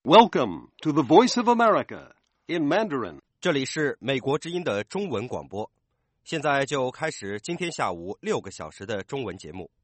Welcome to the Voice of America in Mandarin. 这里是美国之音的中文广播，现在就开始今天下午6个小时的中文节目。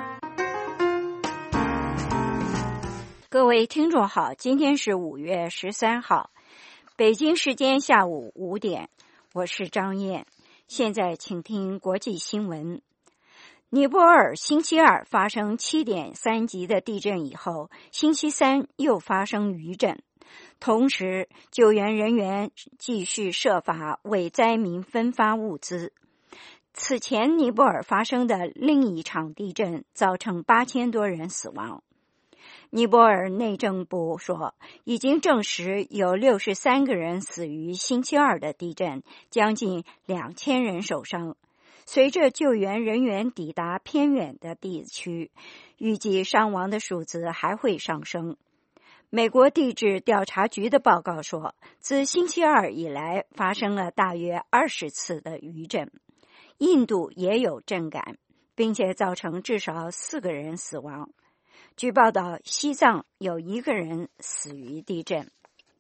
各位听众好，今天是5月13号，北京时间下午5点，我是张燕。现在请听国际新闻。尼泊尔星期二发生7.3级的地震以后，星期三又发生余震。同时，救援人员继续设法为灾民分发物资。此前，尼泊尔发生的另一场地震造成8000多人死亡。尼泊尔内政部说，已经证实有63个人死于星期二的地震，将近2000人受伤。随着救援人员抵达偏远的地区，预计伤亡的数字还会上升。美国地质调查局的报告说，自星期二以来发生了大约20次的余震。印度也有震感，并且造成至少4个人死亡。据报道，西藏有1个人死于地震。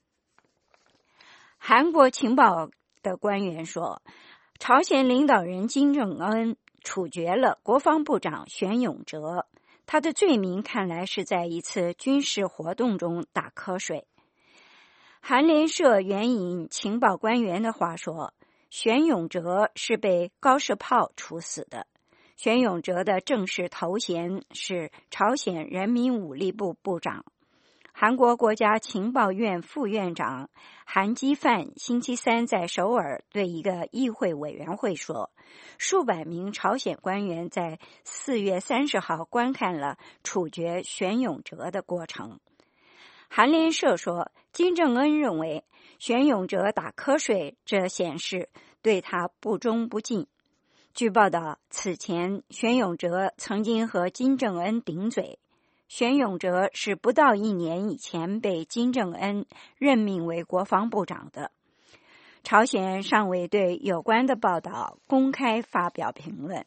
韩国情报的官员说，朝鲜领导人金正恩处决了国防部长玄永哲，他的罪名看来是在一次军事活动中打瞌睡。韩联社援引情报官员的话说，玄永哲是被高射炮处死的。玄永哲的正式头衔是朝鲜人民武力部部长。韩国国家情报院副院长韩基范星期三在首尔对一个议会委员会说，数百名朝鲜官员在4月30号观看了处决玄永哲的过程。韩联社说，金正恩认为玄永哲打瞌睡，这显示对他不忠不敬。据报道，此前玄永哲曾经和金正恩顶嘴。玄永哲是不到1年以前被金正恩任命为国防部长的。朝鲜尚未对有关的报道公开发表评论。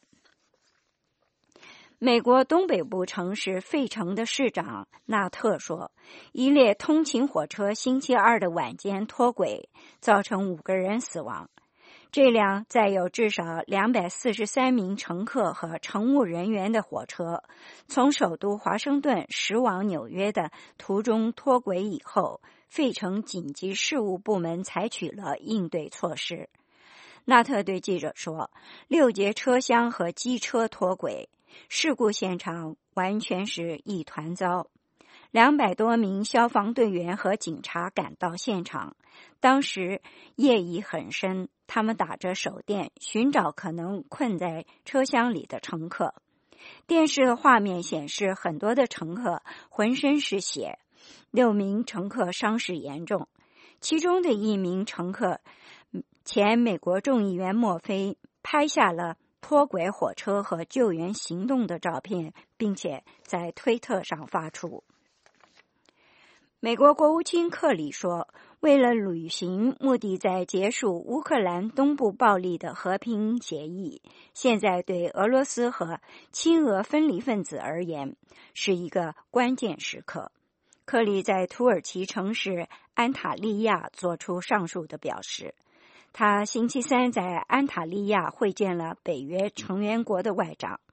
美国东北部城市费城的市长纳特说，一列通勤火车星期二的晚间脱轨，造成5个人死亡。这辆载有至少243名乘客和乘务人员的火车，从首都华盛顿驶往纽约的途中脱轨以后，费城紧急事务部门采取了应对措施。纳特对记者说，6节车厢和机车脱轨，事故现场完全是一团糟。200多名消防队员和警察赶到现场，当时夜已很深，他们打着手电寻找可能困在车厢里的乘客。电视画面显示，很多的乘客浑身是血，6名乘客伤势严重。其中的1名乘客，前美国众议员墨菲拍下了脱轨火车和救援行动的照片，并且在推特上发出。美国国务卿克里说，为了履行目的在结束乌克兰东部暴力的和平协议，现在对俄罗斯和亲俄分离分子而言是一个关键时刻。克里在土耳其城市安塔利亚做出上述的表示。他星期三在安塔利亚会见了北约成员国的外长。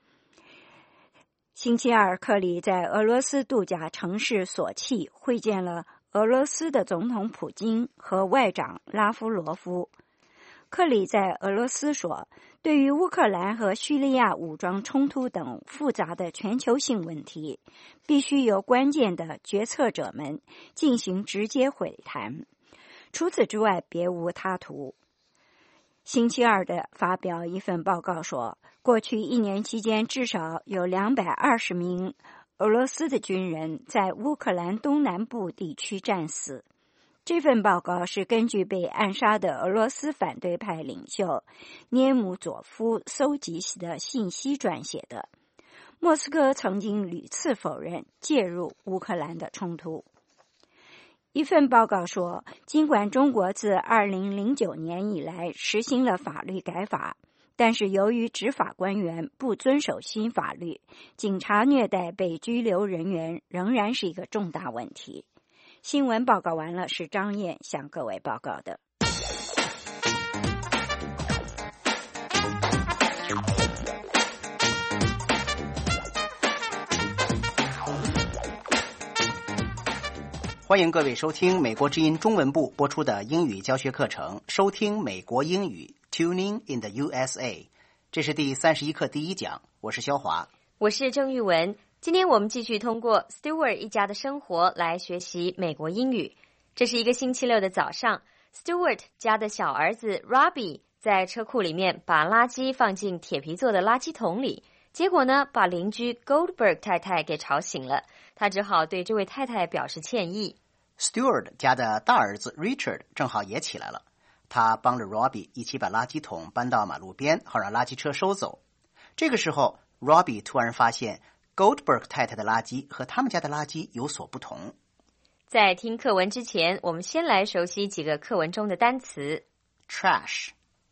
星期二，克里在俄罗斯度假城市索契会见了俄罗斯的总统普京和外长拉夫罗夫。克里在俄罗斯说，对于乌克兰和叙利亚武装冲突等复杂的全球性问题，必须由关键的决策者们进行直接会谈，除此之外别无他途。星期二的发表一份报告说，过去1年期间至少有220名俄罗斯的军人在乌克兰东南部地区战死。这份报告是根据被暗杀的俄罗斯反对派领袖涅姆佐夫搜集的信息撰写的。莫斯科曾经屡次否认介入乌克兰的冲突。一份报告说，尽管中国自2009年以来实行了法律改法，但是由于执法官员不遵守新法律，警察虐待被拘留人员仍然是一个重大问题。 新闻报告完了，是张燕向各位报告的。 欢迎各位收听美国之音中文部播出的英语教学课程，收听美国英语 Tuning in the USA。 这是第31课第1讲，我是肖华， 我是郑玉文。今天我们继续通过 Stewart 一家的生活来学习美国英语。这是一个星期六的早上， Stewart 家的小儿子 Robbie 在车库里面把垃圾放进铁皮做的垃圾桶里，结果呢把邻居 Goldberg 太太给吵醒了，他只好对这位太太表示歉意。 Stewart 家的大儿子 Richard 正好也起来了，他帮着 Robbie 一起把垃圾桶搬到马路边，好让垃圾车收走。这个时候 Robbie 突然发现 Goldberg 太太的垃圾和他们家的垃圾有所不同。 在听课文之前，我们先来熟悉几个课文中的单词。 Trash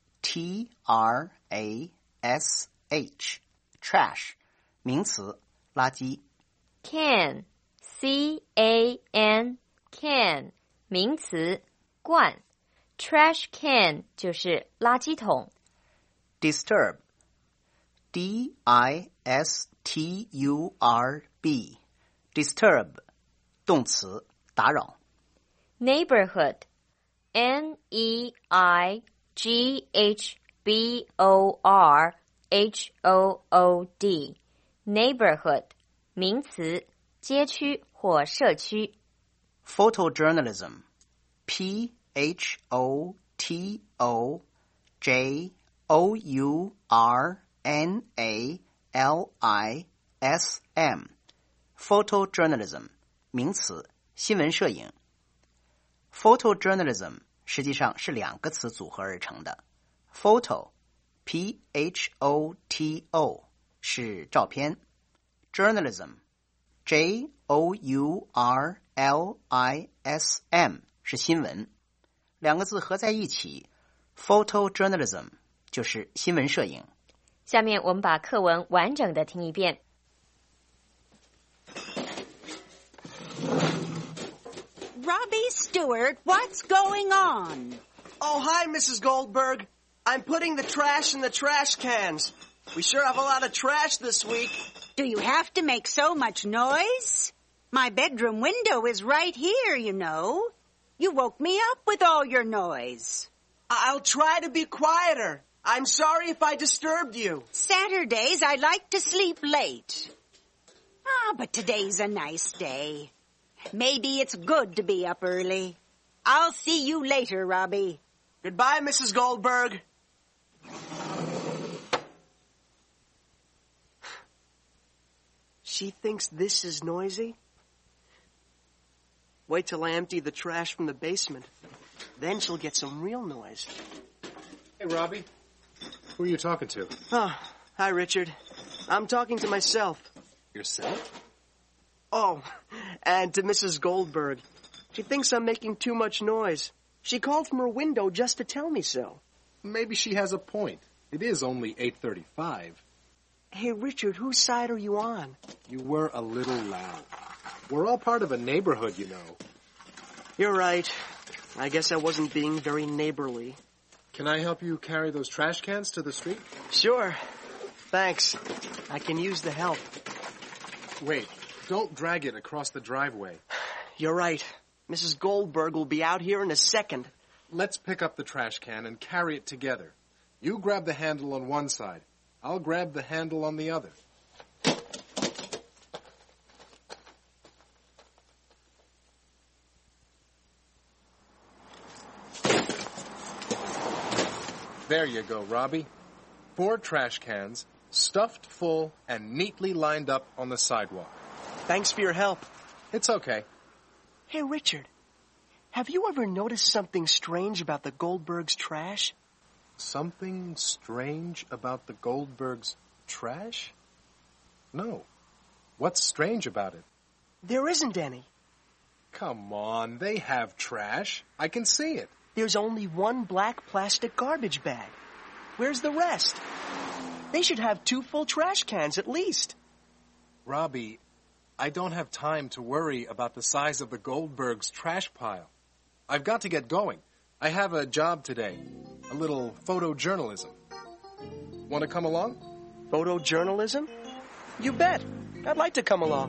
T-R-A-S-H Trash 名词，垃圾。 Can C-A-N Can 名词，罐。 Trash can 就是垃圾桶。 Disturb D-I-S-T-U-R-B Disturb 動詞，打擾。 Neighborhood N-E-I-G-H-B-O-R-H-O-O-D Neighborhood 名詞，街區或社區。 Photojournalism P-H-O-T-O-J-O-U-R-N-A-L-I-S-M Photojournalism 名词，新闻摄影。 Photojournalism 实际上是2个词组合而成的。 Photo P-H-O-T-O 是照片， Journalism J-O-U-R-L-I-S-M 是新闻。2个字合在一起 Photojournalism 就是新闻摄影。 下面我们把课文完整的听一遍。 Robbie Stewart, what's going on? Oh, hi, Mrs. Goldberg. I'm putting the trash in the trash cans. We sure have a lot of trash this week. Do you have to make so much noise? My bedroom window is right here, you know. You woke me up with all your noise. I'll try to be quieter. I'm sorry if I disturbed you. Saturdays, I like to sleep late. But today's a nice day. Maybe it's good to be up early. I'll see you later, Robbie. Goodbye, Mrs. Goldberg. She thinks this is noisy? Wait till I empty the trash from the basement. Then she'll get some real noise. Hey, Robbie. Who are you talking to? Oh, hi, Richard. I'm talking to myself. Yourself? Oh, and to Mrs. Goldberg. She thinks I'm making too much noise. She called from her window just to tell me so. Maybe she has a point. It is only 8:35. Hey, Richard, whose side are you on? You were a little loud. We're all part of a neighborhood, you know. You're right. I guess I wasn't being very neighborly. Can I help you carry those trash cans to the street? Sure. Thanks. I can use the help. Wait, don't drag it across the driveway. You're right. Mrs. Goldberg will be out here in a second. Let's pick up the trash can and carry it together. You grab the handle on one side. I'll grab the handle on the other. There you go, Robbie. 4 trash cans, stuffed full and neatly lined up on the sidewalk. Thanks for your help. It's okay. Hey, Richard, have you ever noticed something strange about the Goldbergs' trash? Something strange about the Goldbergs' trash? No. What's strange about it? There isn't any. Come on, they have trash. I can see it. There's only one black plastic garbage bag. Where's the rest? They should have 2 full trash cans at least. Robbie, I don't have time to worry about the size of the Goldbergs' trash pile. I've got to get going. I have a job today, a little photojournalism. Want to come along? Photojournalism? You bet. I'd like to come along.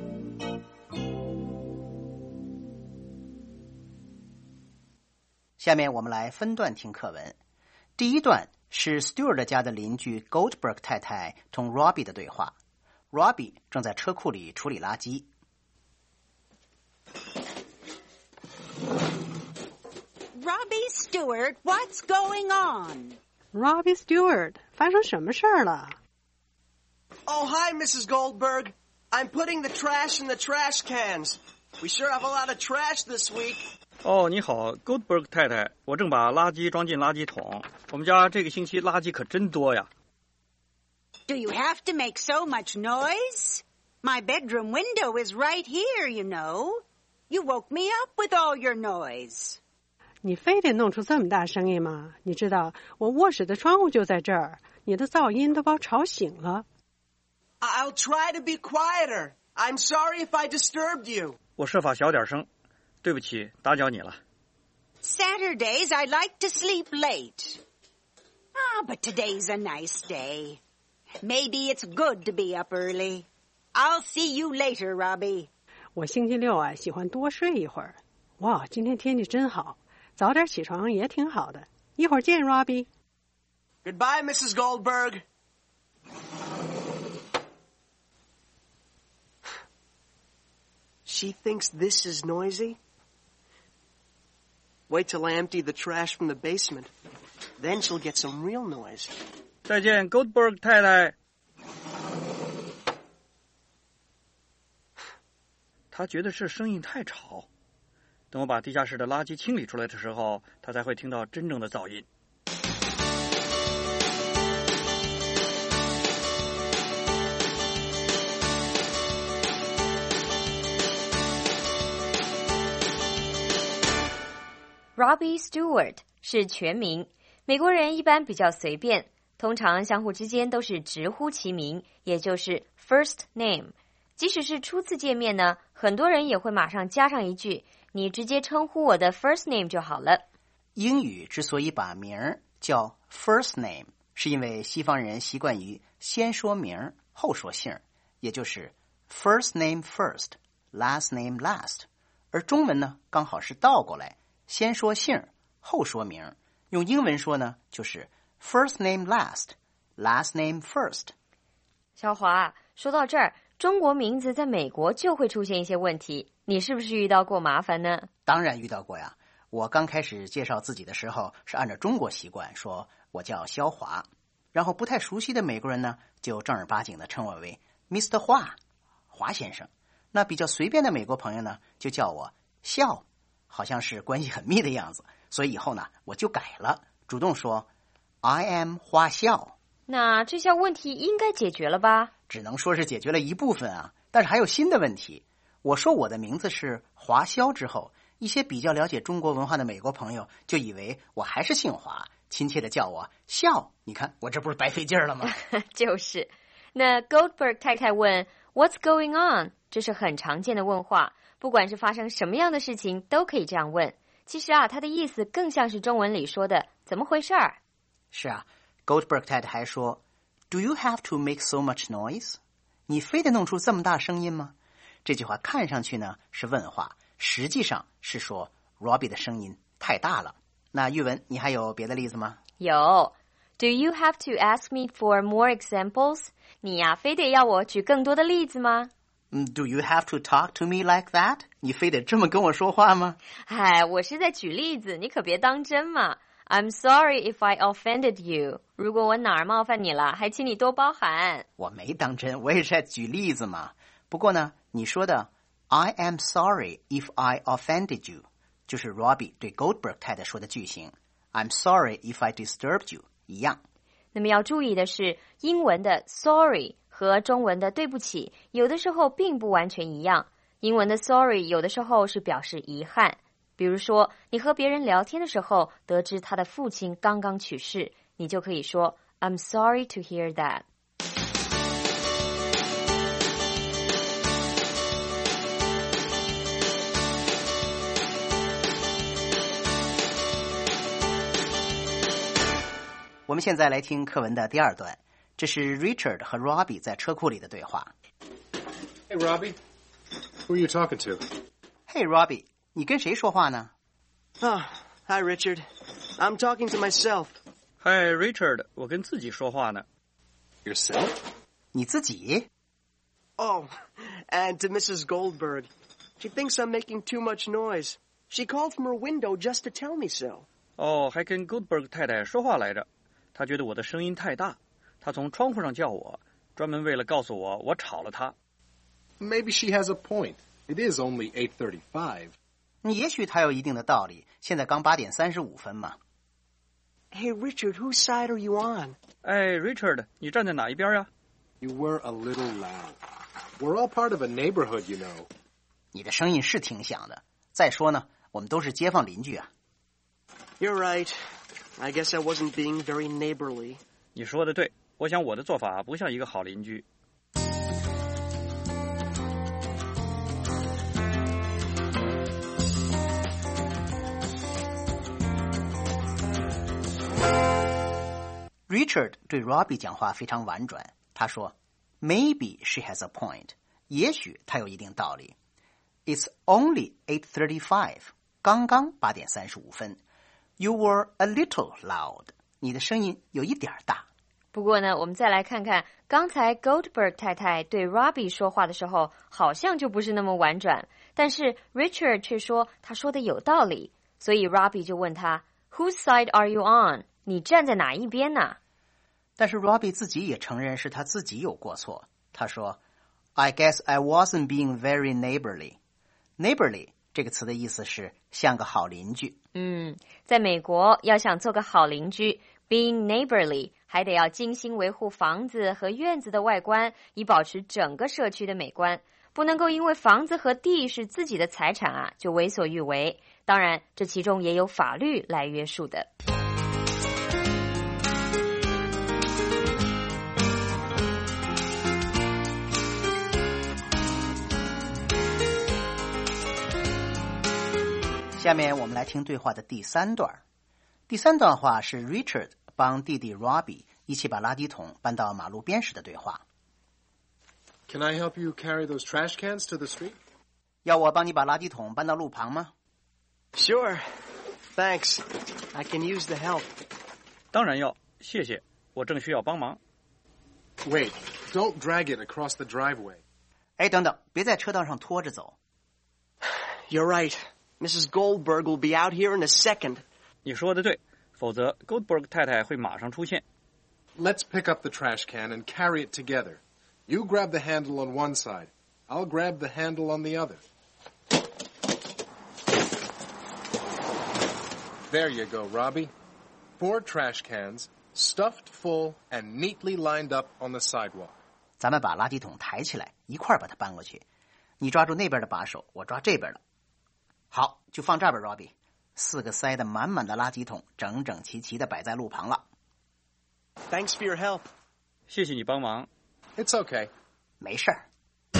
下面我们来分段听课文。第一段是 Stewart 家的邻居 Goldberg 太太同 Robbie 的对话。Robbie 正在车库里处理垃圾。 Robbie Stewart, what's going on? Robbie Stewart, 发生什么事儿了？ Oh, hi, Mrs. Goldberg. I'm putting the trash in the trash cans. We sure have a lot of trash this week. 哦，你好 ，Goldberg 太太，我正把垃圾装进垃圾桶。我们家这个星期垃圾可真多呀。 Do you have to make so much noise? My bedroom window is right here, you know. You woke me up with all your noise. 你非得弄出这么大声音吗？你知道我卧室的窗户就在这儿，你的噪音都把我吵醒了。 I'll try to be quieter. I'm sorry if I disturbed you. 我设法小点声，对不起，打搅你了。 Saturdays I like to sleep late. But today's a nice day. Maybe it's good to be up early. I'll see you later, Robbie. 我星期六喜欢多睡一会儿。哇，今天天气真好，早点起床也挺好的。一会儿见 ，Robbie。 Goodbye, Mrs. Goldberg. She thinks this is noisy? Wait till I empty the trash from the basement. Then she'll get some real noise. 再见 ，Goldberg 太太。他觉得这声音太吵。等我把地下室的垃圾清理出来的时候，他才会听到真正的噪音。 Robbie Stewart 是全名，美国人一般比较随便，通常相互之间都是直呼其名，也就是 first name。即使是初次见面呢，很多人也会马上加上一句，你直接称呼我的 first name 就好了。 英语之所以把名儿叫 first name， 是因为西方人习惯于先说名后说姓，也就是 first name first, last name last。而中文呢，刚好是倒过来，先说姓后说名。用英文说呢，就是 first name last, last name first。 小华，说到这儿，中国名字在美国就会出现一些问题，你是不是遇到过麻烦呢？ 当然遇到过呀。我刚开始介绍自己的时候是按照中国习惯说我叫肖华，然后不太熟悉的美国人呢就正儿八经的称我为 Mr. 华先生。那比较随便的美国朋友呢就叫我肖，好像是关系很密的样子，所以以后呢我就改了，主动说 I am 华肖。 那这项问题应该解决了吧？ 只能说是解决了一部分啊，但是还有新的问题。我说我的名字是华肖之后，一些比较了解中国文化的美国朋友就以为我还是姓华，亲切的叫我肖。你看我这不是白费劲了吗？ 就是。那 Goldberg 太太问 What's going on？ 这是很常见的问话，不管是发生什么样的事情都可以这样问。其实啊，它的意思更像是中文里说的怎么回事儿。 是啊， Goldberg 太太还说 Do you have to make so much noise？ 你非得弄出这么大声音吗？这句话看上去呢是问话，实际上是说 Robbie 的声音太大了。那玉文，你还有别的例子吗？ 有。Do you have to ask me for more examples？ 你呀，非得要我举更多的例子吗 ？Do you have to talk to me like that？ 你非得这么跟我说话吗？ 哎，我是在举例子，你可别当真嘛。I'm sorry if I offended you。 如果我哪儿冒犯你了，还请你多包涵。 我没当真，我也是在举例子嘛。不过呢，你说的 I am sorry if I offended you 就是 Robbie 对 Goldberg 太太说的句型 I'm sorry if I disturbed you 一样。 那么要注意的是，英文的 sorry 和中文的对不起有的时候并不完全一样。英文的 sorry 有的时候是表示遗憾，比如说你和别人聊天的时候得知他的父亲刚刚去世，你就可以说 I'm sorry to hear that。 我们现在来听课文的第二段，这是 Richard 和 Robbie 在车库里的对话。 Hey, Robbie. Who are you talking to? Hey, Robbie, 你跟谁说话呢？ Oh, hi, Richard. I'm talking to myself. Hi, Richard, 我跟自己说话呢。 Yourself? 你自己？ Oh, and to Mrs. Goldberg. She thinks I'm making too much noise. She called from her window just to tell me so. 哦，还跟 Goldberg 太太说话来着。她觉得我的声音太大，她从窗户上叫我，专门为了告诉我我吵了她。 Maybe she has a point. It is only 8:35. 也许她有一定的道理，现在刚8点35分嘛。 Hey, Richard, whose side are you on? 哎 ，Richard， 你站在哪一边呀？ You were a little loud. We're all part of a neighborhood, you know. 你的声音是挺响的。再说呢，我们都是街坊邻居啊。 You're right. I guess I wasn't being very neighborly. 你说的对，我想我的做法不像一个好邻居。 Richard 对 Robbie 讲话非常婉转，他说 Maybe she has a point. 也许她有一定道理。It's only 8:35. 刚刚8点35分。You were a little loud. 你的声音有一点大。 不过呢，我们再来看看刚才 Goldberg 太太对 Robbie 说话的时候，好像就不是那么婉转，但是 Richard 却说他说的有道理，所以 Robbie 就问他 Whose side are you on? 你站在哪一边呢？ 但是 Robbie 自己也承认是他自己有过错。他说 I guess I wasn't being very neighborly. Neighborly 这个词的意思是像个好邻居。 在美国要想做个好邻居 being neighborly 还得要精心维护房子和院子的外观，以保持整个社区的美观，不能够因为房子和地是自己的财产啊就为所欲为。当然这其中也有法律来约束的。 下面我们来听对话的第三段。第三段话是 Richard 帮弟弟 Robbie 一起把垃圾桶搬到马路边时的对话。 Can I help you carry those trash cans to the street? 要我帮你把垃圾桶搬到路旁吗？ Sure. Thanks. I can use the help. 当然要，谢谢，我正需要帮忙。 Wait, don't drag it across the driveway. 哎，等等，别在车道上拖着走。 You're right. Mrs. Goldberg will be out here in a second. 你说的对，否则 Goldberg 太太会马上出现。 Let's pick up the trash can and carry it together. You grab the handle on one side. I'll grab the handle on the other. There you go, Robbie. 4 trash cans, stuffed full and neatly lined up on the sidewalk. 咱们把垃圾桶抬起来，一块儿把它搬过去。你抓住那边的把手，我抓这边的。好，就放这儿吧 ，Robbie。4个塞得满满的垃圾桶，整整齐齐地摆在路旁了。 Thanks for your help. 谢谢你帮忙。 It's okay. 没事儿。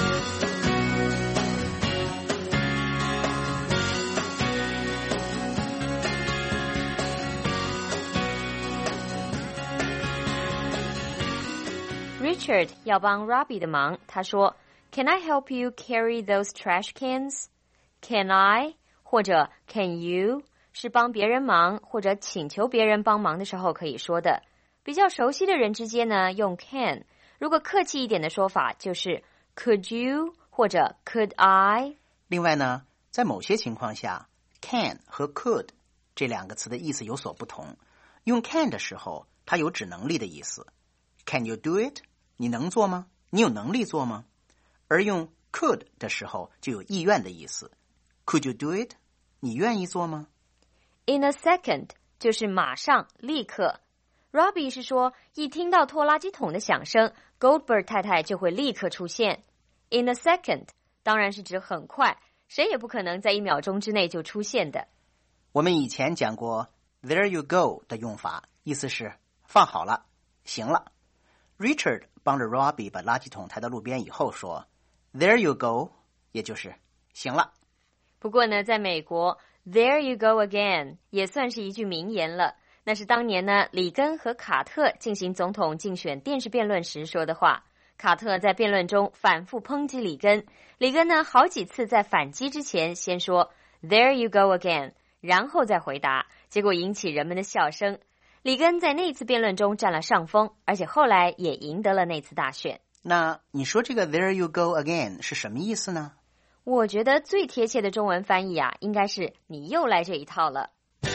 Richard 要帮 Robbie 的忙，他说 Can I help you carry those trash cans? Can I? 或者 Can you? 是帮别人忙或者请求别人帮忙的时候可以说的。比较熟悉的人之间呢，用 can。如果客气一点的说法就是 Could you? 或者 Could I? 另外呢，在某些情况下 can 和 could 这两个词的意思有所不同。用 can 的时候，它有指能力的意思。Can you do it? 你能做吗？你有能力做吗？而用 could 的时候就有意愿的意思。Could you do it? 你愿意做吗？ In a second 就是马上立刻。Robbie 是说一听到拖垃圾桶的响声 Goldberg 太太就会立刻出现。In a second 当然是指很快，谁也不可能在1秒钟之内就出现的。 我们以前讲过 There you go 的用法，意思是放好了，行了。Richard 帮着 Robbie 把垃圾桶抬到路边以后说 There you go 也就是行了。 不过呢，在美国 There you go again 也算是一句名言了。 那是当年呢，里根和卡特进行总统竞选电视辩论时说的话。卡特在辩论中反复抨击里根，里根呢好几次在反击之前先说 "There you go again"， 然后再回答，结果引起人们的笑声。里根在那次辩论中占了上风，而且后来也赢得了那次大选。 那你说这个 "There you go again" 是什么意思呢？ 我觉得最贴切的中文翻译啊，应该是你又来这一套了。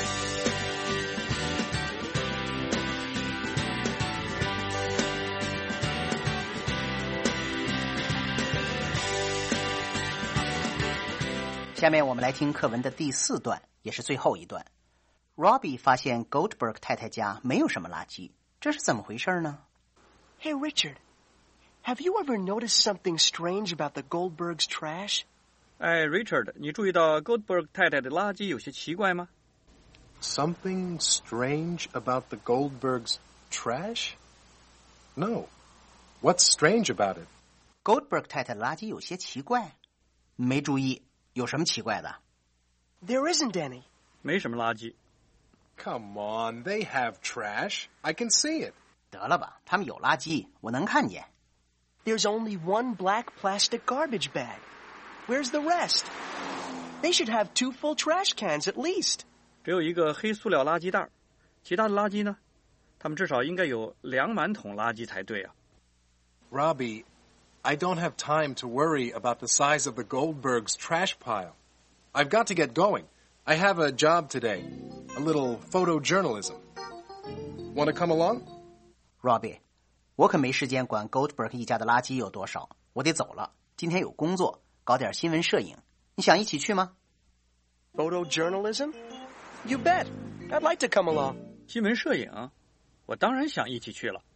下面我们来听课文的第4段，也是最后一段。Robbie 发现 Goldberg 太太家没有什么垃圾，这是怎么回事呢？ Hey, Richard, have you ever noticed something strange about the Goldbergs' trash? 哎 ，Richard， 你注意到 Goldberg 太太的垃圾有些奇怪吗？ Something strange about the Goldbergs' trash? No. What's strange about it? Goldberg 太太的垃圾有些奇怪，没注意，有什么奇怪的？ There isn't any. 没什么垃圾。 Come on, they have trash. I can see it. 得了吧，他们有垃圾，我能看见。 There's only one black plastic garbage bag. Where's the rest? They should have 2 full trash cans at least. 只有一个黑塑料垃圾袋，其他的垃圾呢？他们至少应该有2满桶垃圾才对啊。 Robbie, I don't have time to worry about the size of the Goldbergs' trash pile. I've got to get going. I have a job today, a little photojournalism. Want to come along? Robbie, 我可没时间管 Goldberg 一家的垃圾有多少，我得走了。今天有工作，搞点新闻摄影。你想一起去吗？ Photojournalism? You bet. I'd like to come along. 新闻摄影，我当然想一起去了。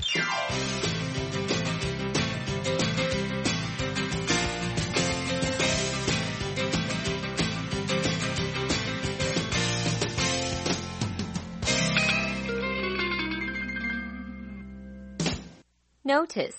Notice,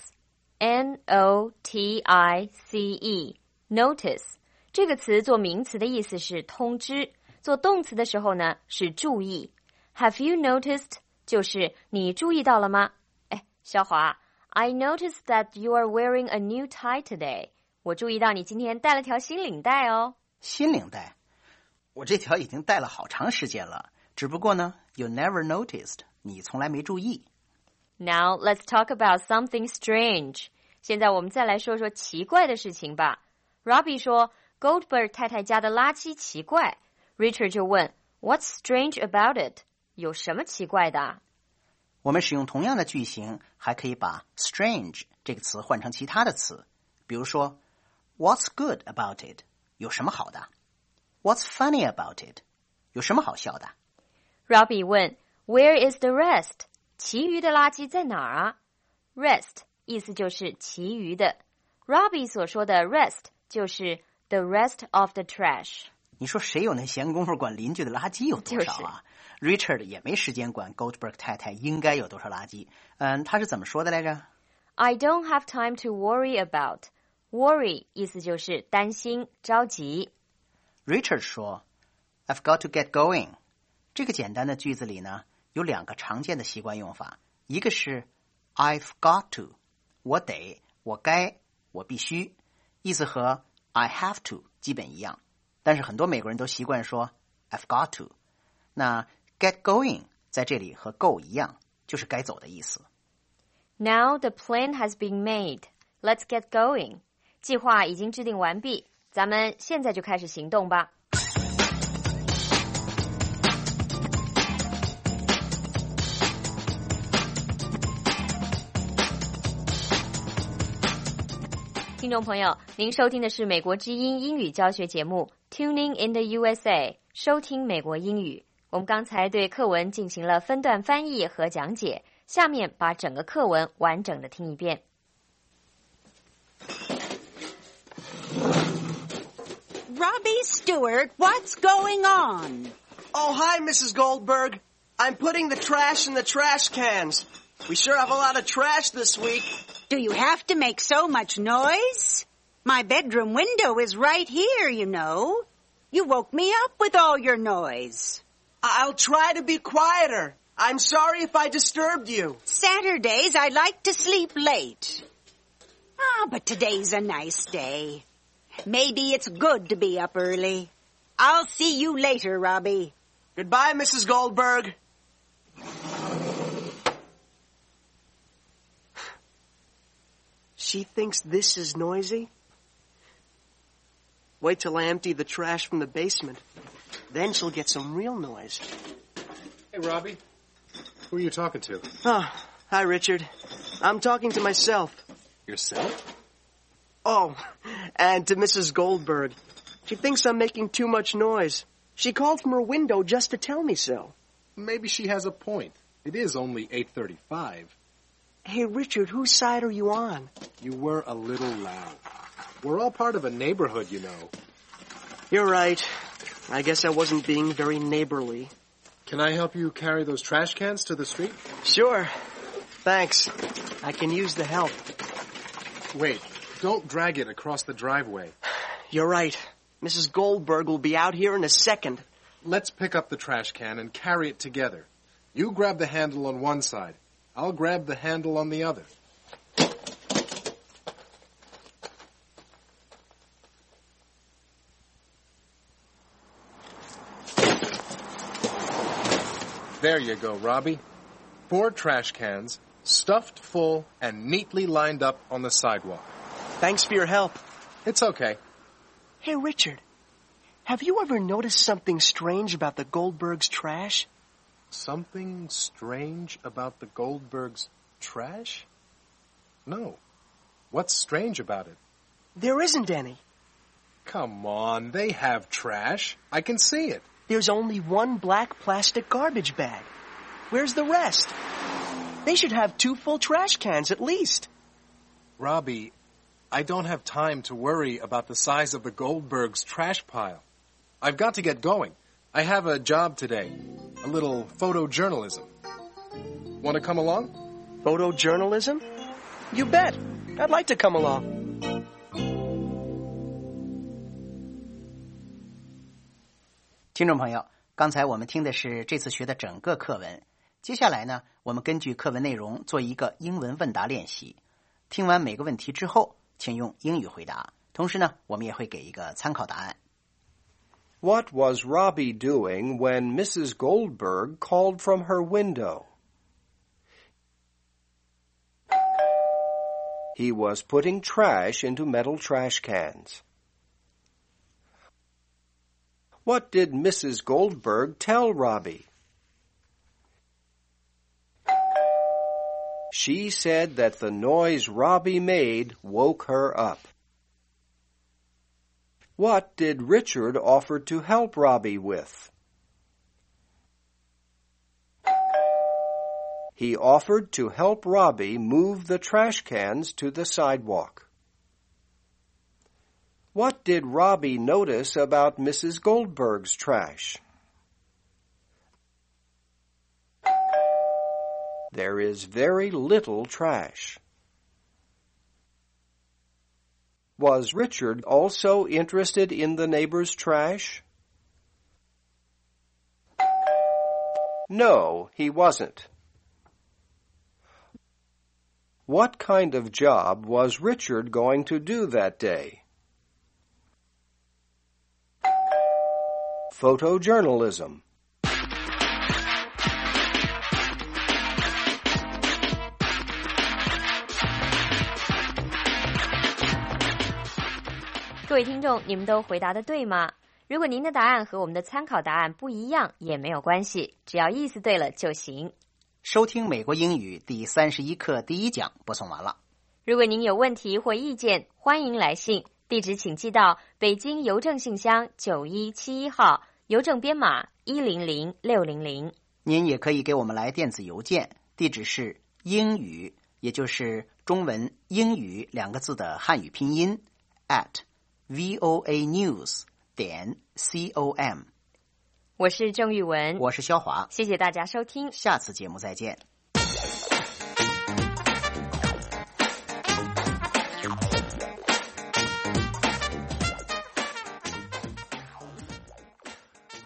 N-O-T-I-C-E, notice 这个词做名词的意思是通知，做动词的时候呢是注意。Have you noticed 就是你注意到了吗？哎，小华 I noticed that you are wearing a new tie today. 我注意到你今天戴了条新领带哦。 新领带？我这条已经戴了好长时间了，只不过呢 you never noticed 你从来没注意。 Now let's talk about something strange. 现在我们再来说说奇怪的事情吧。Robbie 说 Goldberg 太太家的垃圾奇怪。Richard 就问 What's strange about it? 有什么奇怪的？ 我们使用同样的句型，还可以把 strange 这个词换成其他的词。比如说 What's good about it? 有什么好的？ What's funny about it? 有什么好笑的？ Robbie 问 Where is the rest? 其余的垃圾在哪儿啊？ Rest 意思就是其余的。Robbie 所说的 rest 就是 the rest of the trash。 你说谁有那闲工夫管邻居的垃圾有多少啊？ Richard 也没时间管 Goldberg 太太应该有多少垃圾。他是怎么说的来着？ I don't have time to worry about. Worry 意思就是担心、着急。 Richard 说 I've got to get going。 这个简单的句子里呢有2个常见的习惯用法，一个是 I've got to， 我得，我该，我必须，意思和 I have to 基本一样，但是很多美国人都习惯说 I've got to。 那 get going 在这里和 go 一样，就是该走的意思。 Now the plan has been made. Let's get going. 计划已经制定完毕，咱们现在就开始行动吧。听众朋友，您收听的是美国之音英语教学节目 Tuning in the USA， 收听美国英语。我们刚才对课文进行了分段翻译和讲解，下面把整个课文完整的听一遍。 Robbie Stewart, what's going on? Oh, hi, Mrs. Goldberg. I'm putting the trash in the trash cans. We sure have a lot of trash this week. Do you have to make so much noise? My bedroom window is right here, you know. You woke me up with all your noise. I'll try to be quieter. I'm sorry if I disturbed you. Saturdays, I like to sleep late. But today's a nice day. Maybe it's good to be up early. I'll see you later, Robbie. Goodbye, Mrs. Goldberg. She thinks this is noisy? Wait till I empty the trash from the basement. Then she'll get some real noise. Hey, Robbie. Who are you talking to? Oh, hi, Richard. I'm talking to myself. Yourself? Oh, and to Mrs. Goldberg. She thinks I'm making too much noise. She called from her window just to tell me so. Maybe she has a point. It is only 8:35. Hey, Richard, whose side are you on? You were a little loud. We're all part of a neighborhood, you know. You're right. I guess I wasn't being very neighborly. Can I help you carry those trash cans to the street? Sure. Thanks. I can use the help. Wait, don't drag it across the driveway. You're right. Mrs. Goldberg will be out here in a second. Let's pick up the trash can and carry it together. You grab the handle on one side. I'll grab the handle on the other. There you go, Robbie. 4 trash cans, stuffed full and neatly lined up on the sidewalk. Thanks for your help. It's okay. Hey, Richard, have you ever noticed something strange about the Goldbergs' trash? Something strange about the Goldbergs' trash? No. What's strange about it? There isn't any. Come on, they have trash. I can see it. There's only one black plastic garbage bag. Where's the rest? They should have 2 full trash cans at least. Robbie, I don't have time to worry about the size of the Goldbergs' trash pile. I've got to get going. I have a job today. A little photojournalism. Want to come along? Photojournalism? You bet. I'd like to come along. 听众朋友，刚才我们听的是这次学的整个课文。接下来呢，我们根据课文内容做一个英文问答练习。听完每个问题之后，请用英语回答。同时呢，我们也会给一个参考答案。 What was Robbie doing when Mrs. Goldberg called from her window? He was putting trash into metal trash cans. What did Mrs. Goldberg tell Robbie? She said that the noise Robbie made woke her up. What did Richard offer to help Robbie with? He offered to help Robbie move the trash cans to the sidewalk. What did Robbie notice about Mrs. Goldberg's trash? There is very little trash. Was Richard also interested in the neighbor's trash? No, he wasn't. What kind of job was Richard going to do that day? Photojournalism. 各位听众，你们都回答的对吗？如果您的答案和我们的参考答案不一样，也没有关系，只要意思对了就行。 收听美国英语第31课第1讲播送完了。 如果您有问题或意见，欢迎来信，地址请寄到北京邮政信箱9171号，邮政编码100600。 您也可以给我们来电子邮件，地址是英语，也就是中文英语2个字的汉语拼音 @voanews.com。 我是郑玉文， 我是肖华， 谢谢大家收听， 下次节目再见。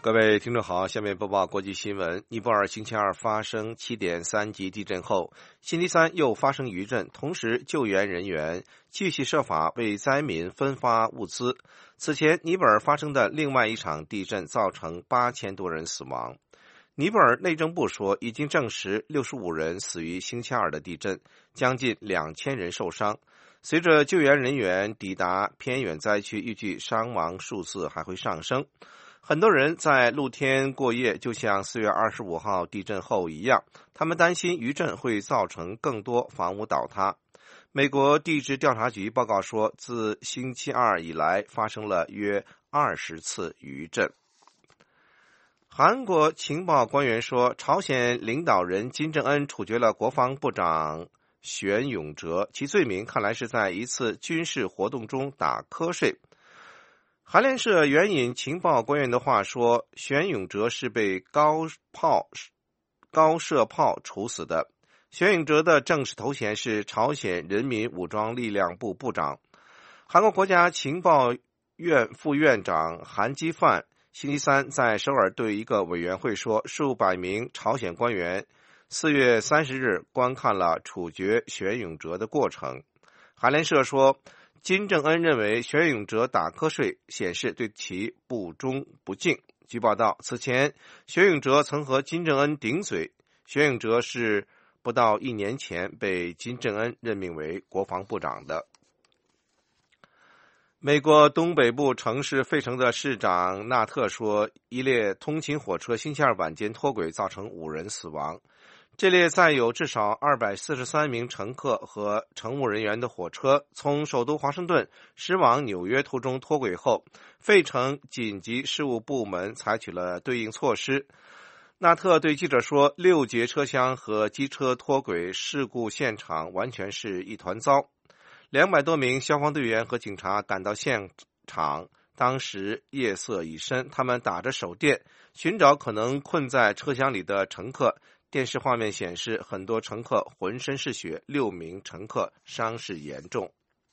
各位听众好，下面播报国际新闻。尼泊尔星期二发生 7.3 级地震后，星期三又发生余震，同时救援人员继续设法为灾民分发物资。此前，尼泊尔发生的另外一场地震造成8000多人死亡。尼泊尔内政部说，已经证实65人死于星期二的地震，将近2000人受伤。随着救援人员抵达偏远灾区，预计伤亡数字还会上升。很多人在露天过夜，就像4月25号地震后一样，他们担心余震会造成更多房屋倒塌。美国地质调查局报告说，自星期二以来发生了约20次余震。韩国情报官员说，朝鲜领导人金正恩处决了国防部长玄永哲，其罪名看来是在一次军事活动中打瞌睡。韩联社援引情报官员的话说，玄永哲是被高射炮处死的。玄永哲的正式头衔是朝鲜人民武装力量部部长。韩国国家情报院副院长韩基范星期三在首尔对一个委员会说，数百名朝鲜官员4月30日观看了处决玄永哲的过程。韩联社说，金正恩认为玄永哲打瞌睡显示对其不忠不敬。据报道，此前玄永哲曾和金正恩顶嘴。玄永哲是不到1年前被金正恩任命为国防部长的。美国东北部城市费城的市长纳特说，一列通勤火车星期二晚间脱轨，造成5人死亡。这列载有至少243名乘客和乘务人员的火车从首都华盛顿驶往纽约途中脱轨后，费城紧急事务部门采取了对应措施。纳特对记者说，6节车厢和机车脱轨事故现场完全是一团糟。200多名消防队员和警察赶到现场，当时夜色已深，他们打着手电寻找可能困在车厢里的乘客。电视画面显示，很多乘客浑身是血，6名乘客伤势严重。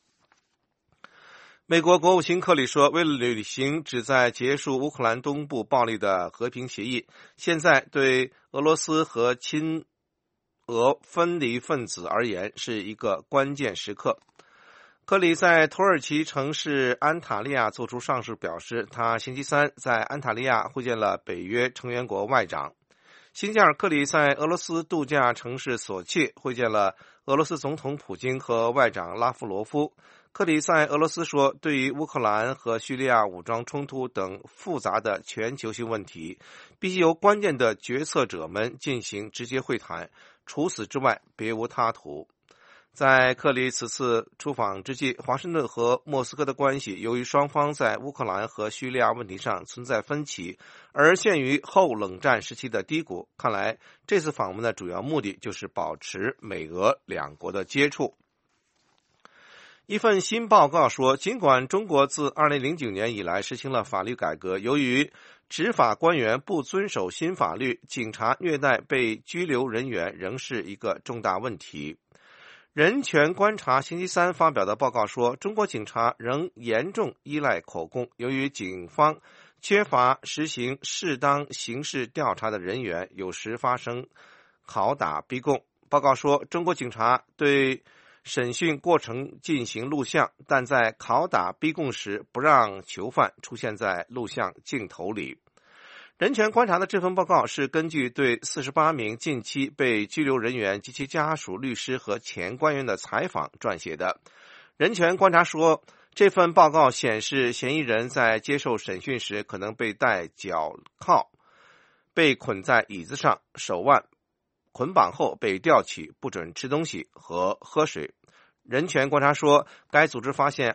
美国国务卿克里说，为了履行旨在结束乌克兰东部暴力的和平协议，现在对俄罗斯和亲俄分离分子而言是一个关键时刻。克里在土耳其城市安塔利亚做出上述表示，他星期三在安塔利亚会见了北约成员国外长。星期二，克里在俄罗斯度假城市索契会见了俄罗斯总统普京和外长拉夫罗夫。克里在俄罗斯说，对于乌克兰和叙利亚武装冲突等复杂的全球性问题，必须由关键的决策者们进行直接会谈，除此之外别无他途。在克里此次出访之际，华盛顿和莫斯科的关系由于双方在乌克兰和叙利亚问题上存在分歧，而陷于后冷战时期的低谷。看来这次访问的主要目的就是保持美俄两国的接触。一份新报告说，尽管中国自2009年以来实行了法律改革，由于执法官员不遵守新法律，警察虐待被拘留人员仍是一个重大问题。人权观察星期三发表的报告说，中国警察仍严重依赖口供，由于警方缺乏实行适当刑事调查的人员，有时发生拷打逼供。报告说，中国警察对审讯过程进行录像，但在拷打逼供时不让囚犯出现在录像镜头里。人权观察的这份报告是根据对48名近期被拘留人员及其家属、律师和前官员的采访撰写的。人权观察说，这份报告显示，嫌疑人在接受审讯时可能被戴脚铐，被捆在椅子上，手腕捆绑后被吊起，不准吃东西和喝水。人权观察说，该组织发现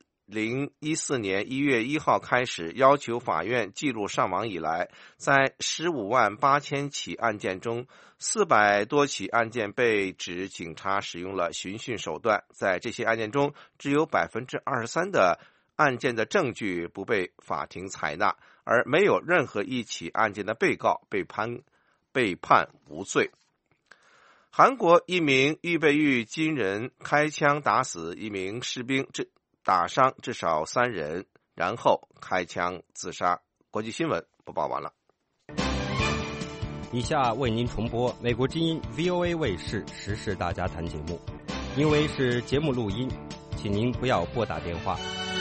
2014年1月1号开始要求法院记录上网以来，在15万8千起案件中，400多起案件被指警察使用了寻衅手段。在这些案件中，只有23%的案件的证据不被法庭采纳，而没有任何一起案件的被告被判无罪。韩国一名预备役军人开枪打死一名士兵，打伤至少3人，然后开枪自杀。国际新闻播报完了。 以下为您重播美国之音 VOA 卫视时事大家谈节目，因为是节目录音，请您不要拨打电话。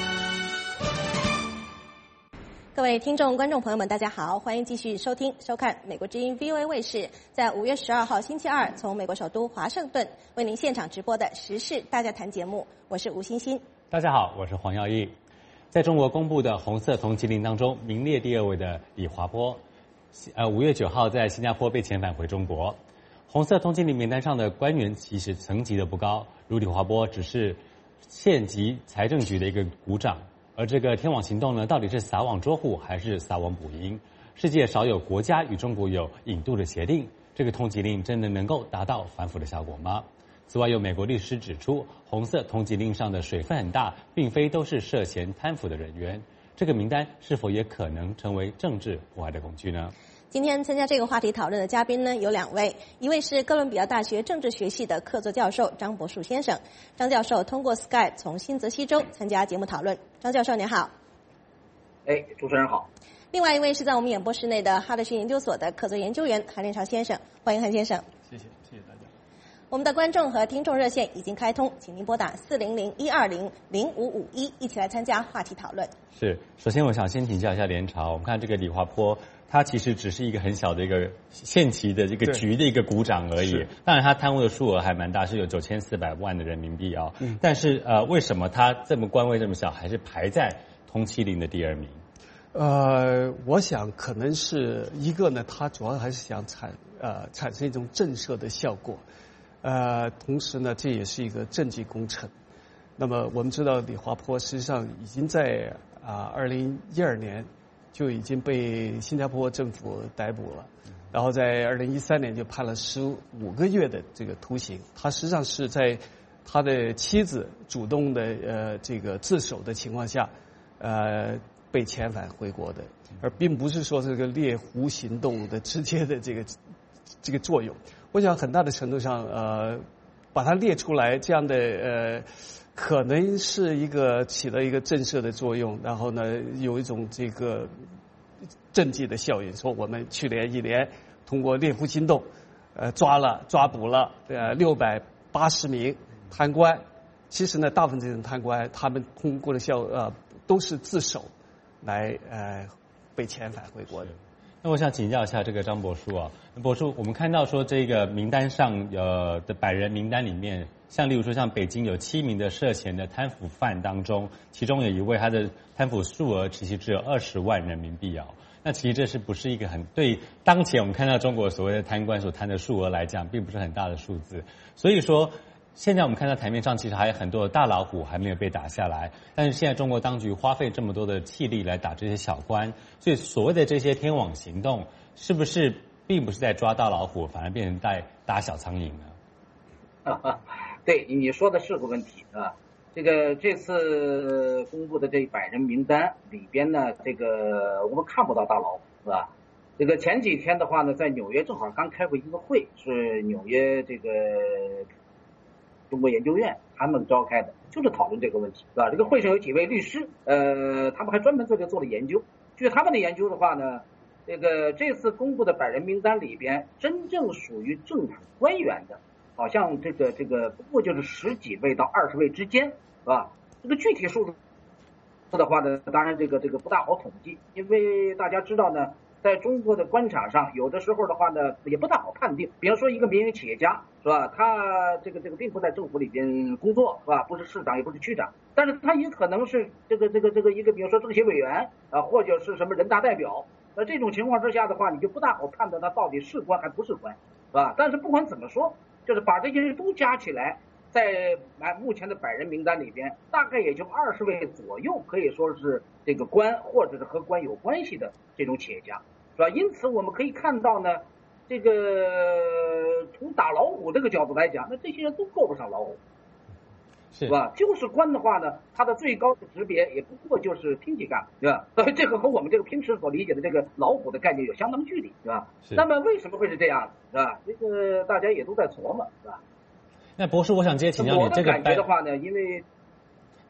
各位听众、观众朋友们，大家好，欢迎继续收听、收看美国之音 VOA 卫视在5月12号星期二从美国首都华盛顿为您现场直播的时事大家谈节目，我是吴欣欣。 大家好，我是黄耀义。在中国公布的红色通缉令当中，名列第2位的李华波，5月9号在新加坡被遣返回中国。红色通缉令名单上的官员其实层级都不高，如李华波只是县级财政局的一个股长。而这个天网行动呢，到底是撒网捉虎还是撒网捕蝇？世界少有国家与中国有引渡的协定，这个通缉令真的能够达到反腐的效果吗？此外，有美国律师指出，红色通缉令上的水分很大，并非都是涉嫌贪腐的人员。这个名单是否也可能成为政治迫害的工具呢？ 今天参加这个话题讨论的嘉宾呢有2位，一位是哥伦比亚大学政治学系的客座教授张博树先生。张教授通过 Skype 从新泽西州参加节目讨论。张教授您好。 主持人好。 另外一位是在我们演播室内的哈德逊研究所的客座研究员韩连朝先生，欢迎韩先生。 谢谢大家。 我们的观众和听众热线已经开通，请您拨打400-120-0551，一起来参加话题讨论。 是，首先我想先请教一下连朝，我们看这个李华波，他其实只是一个很小的一个县级的这个局的一个股长而已，当然他贪污的数额还蛮大，是有9400万的人民币啊。但是为什么他这么官位这么小，还是排在通缉令的第2名？ 我想可能是一个呢，他主要还是想产生一种震慑的效果，同时呢，这也是一个政绩工程。那么我们知道李华波实际上已经在2012年就已经被新加坡政府逮捕了，然后在2013年就判了15个月的这个徒刑。他实际上是在他的妻子主动的这个自首的情况下，被遣返回国的，而并不是说这个猎狐行动的直接的这个作用。我想很大的程度上，把它列出来，这样的可能是起了一个震慑的作用，然后呢，有一种这个政绩的效应。说我们去年1年通过猎狐行动，抓捕了680名贪官。其实呢，大部分这种贪官，他们通过的都是自首来被遣返回国的。 那我想请教一下这个张博树啊，博树，我们看到说这个名单上的100人名单里面，例如说像北京有7名的涉嫌的贪腐犯当中，其中有一位他的贪腐数额其实只有20万人民币啊。那其实这是不是一个对当前我们看到中国所谓的贪官所贪的数额来讲，并不是很大的数字。所以说，现在我们看到台面上其实还有很多的大老虎还没有被打下来，但是现在中国当局花费这么多的气力来打这些小官，所以所谓的这些天网行动，是不是并不是在抓大老虎，反而变成在打小苍蝇呢？ 对，你说的是个问题啊。这次公布的这100人名单里边呢，我们看不到大老虎，是吧？前几天的话呢，在纽约正好刚开过一个会，是纽约中国研究院他们召开的，就是讨论这个问题，是吧？这个会上有几位律师，他们还专门做了研究。据他们的研究的话呢，这次公布的100人名单里边，真正属于政府官员的，好像不过就是10几位到20位之间，是吧？这个具体数字的话呢，当然这个不大好统计，因为大家知道呢，在中国的官场上，有的时候的话呢，也不大好判定。比方说一个民营企业家，是吧？他并不在政府里边工作，是吧？不是市长，也不是区长，但是他也可能是一个，比如说政协委员啊，或者是什么人大代表。那这种情况之下的话，你就不大好判断他到底是官还不是官，是吧？但是不管怎么说，就是把这些人都加起来，在目前的100人名单里边，大概也就20位左右，可以说是官或者是和官有关系的这种企业家，是吧？因此我们可以看到呢，从打老虎这个角度来讲，那这些人都够不上老虎，是吧？就是官的话呢，他的最高的级别也不过就是厅级干部，对吧？这个和我们平时所理解的老虎的概念有相当距离，是吧？那么为什么会是这样，是吧？大家也都在琢磨，是吧？ 那博士，我想直接请教你， 我的感觉的话呢，因为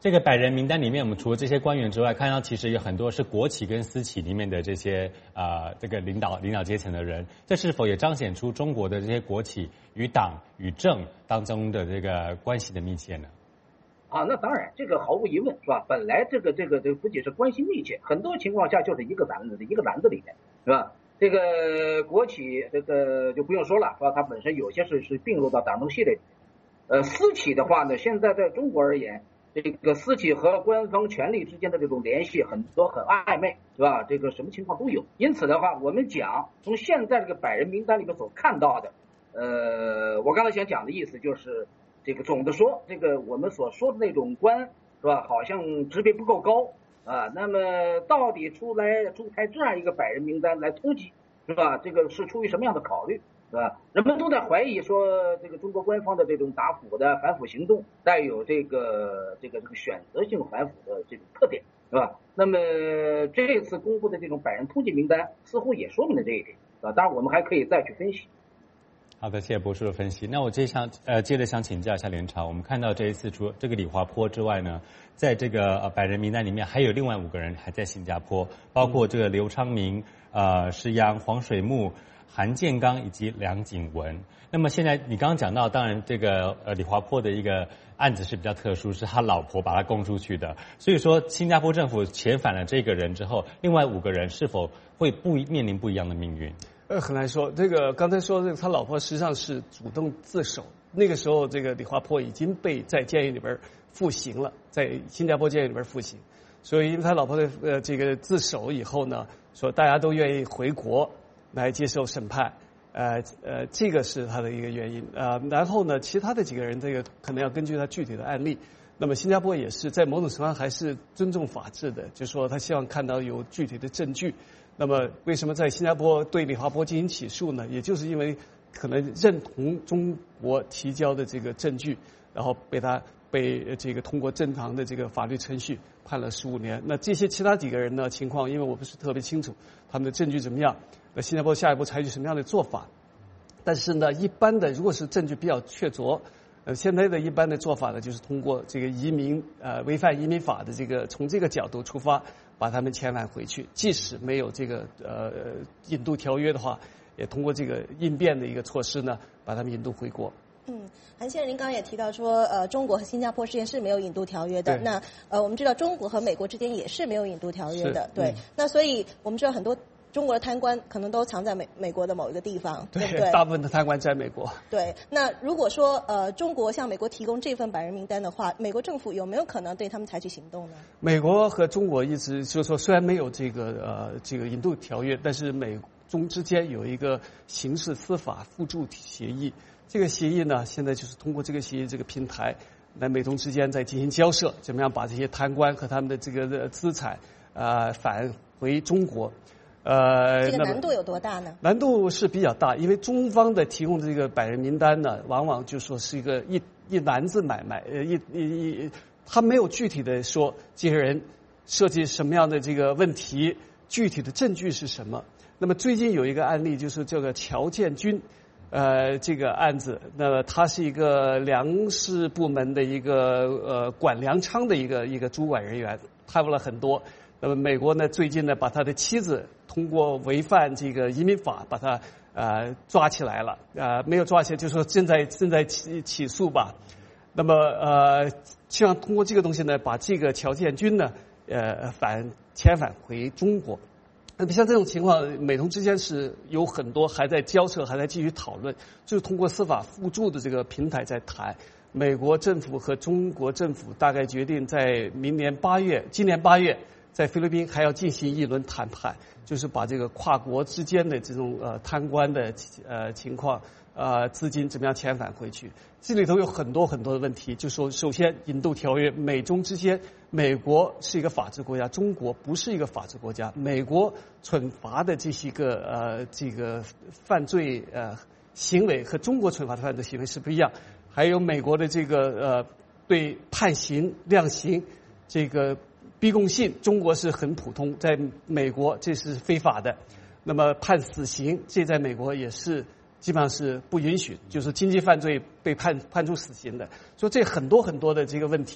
这个百人名单里面，我们除了这些官员之外，看到其实有很多是国企跟私企里面的这些这个领导阶层的人，这是否也彰显出中国的这些国企与党与政当中的这个关系的密切呢？ 那当然，这个毫无疑问，是吧？本来这个不仅是关系密切，很多情况下就是一个篮子里面，是吧？这个国企这个就不用说了，是吧？它本身有些是并入到党中系列。私企的话呢，现在在中国而言，这个私企和官方权力之间的这种联系很暧昧，是吧？这个什么情况都有。因此的话，我们讲从现在这个百人名单里面所看到的，我刚才想讲的意思就是，这个总的说，这个我们所说的那种官，是吧？好像职别不够高啊。那么到底出台这样一个百人名单来通缉，是吧？这个是出于什么样的考虑？是吧？人们都在怀疑说，这个中国官方的这种打腐的反腐行动带有这个选择性反腐的这种特点，是吧？那么这次公布的这种百人通缉名单似乎也说明了这一点，是吧？当然我们还可以再去分析。 好的，谢谢博士的分析。那我接着想请教一下连长，我们看到这一次除了这个李华坡之外呢，在这个百人名单里面还有另外5个人还在新加坡，包括这个刘昌明、施央、黄水木、韩建刚以及梁景文。那么现在你刚刚讲到，当然这个李华坡的一个案子是比较特殊，是他老婆把他供出去的，所以说新加坡政府遣返了这个人之后，另外5个人是否会面临不一样的命运？ 很难说。这个刚才说他老婆实际上是主动自首，那个时候这个李华坡已经被在监狱里边服刑了，在新加坡监狱里边服刑，所以因为他老婆的这个自首以后呢，说大家都愿意回国来接受审判，这个是他的一个原因然后呢，其他的几个人这个可能要根据他具体的案例。那么新加坡也是在某种程度上还是尊重法治的，就是说他希望看到有具体的证据。那么为什么在新加坡对李华坡进行起诉呢？也就是因为可能认同中国提交的这个证据，然后被这个通过正常的这个法律程序判了15年。那这些其他几个人呢情况，因为我不是特别清楚他们的证据怎么样，那新加坡下一步采取什么样的做法？但是呢，一般的如果是证据比较确凿，现在的一般的做法呢，就是通过这个违反移民法的这个从这个角度出发，把他们遣返回去。即使没有这个引渡条约的话，也通过这个应变的一个措施呢，把他们引渡回国。 韩先生，您刚刚也提到说，中国和新加坡之间是没有引渡条约的。那我们知道中国和美国之间也是没有引渡条约的，对。那所以我们知道很多中国的贪官可能都藏在美国的某一个地方，对不对？ 大部分的贪官在美国。 对。那如果说中国向美国提供这份百人名单的话，美国政府有没有可能对他们采取行动呢？美国和中国一直就是说，虽然没有这个引渡条约，但是美中之间有一个刑事司法互助协议。这个协议呢，现在就是通过这个协议这个平台，来美中之间在进行交涉，怎么样把这些贪官和他们的这个资产返回中国。 这个难度有多大呢？ 难度是比较大，因为中方的提供的这个百人名单呢，往往就说是一个一篮子买卖，他没有具体的说这些人涉及什么样的这个问题，具体的证据是什么。那么最近有一个案例，就是这个乔建军。这个案子，那么他是一个粮食部门的一个管粮仓的一个主管人员，贪污了很多。那么美国呢，最近呢把他的妻子通过违反这个移民法把他抓起来了，没有抓起来，就说正在起诉吧。那么希望通过这个东西呢，把这个乔建军呢遣返回中国。像这种情况，美中之间是有很多还在交涉，还在继续讨论，就是通过司法互助的这个平台在谈。美国政府和中国政府大概决定在今年8月，在菲律宾还要进行一轮谈判，就是把这个跨国之间的这种贪官的情况资金怎么样遣返回去。这里头有很多很多的问题，就说首先引渡条约，美中之间，美国是一个法治国家，中国不是一个法治国家，美国惩罚的这些个这个犯罪行为和中国惩罚的犯罪行为是不一样，还有美国的这个对判刑量刑这个逼供信，中国是很普通，在美国这是非法的。那么判死刑，这在美国也是基本上是不允许，就是经济犯罪被判处死刑的。所以这很多很多的这个问题，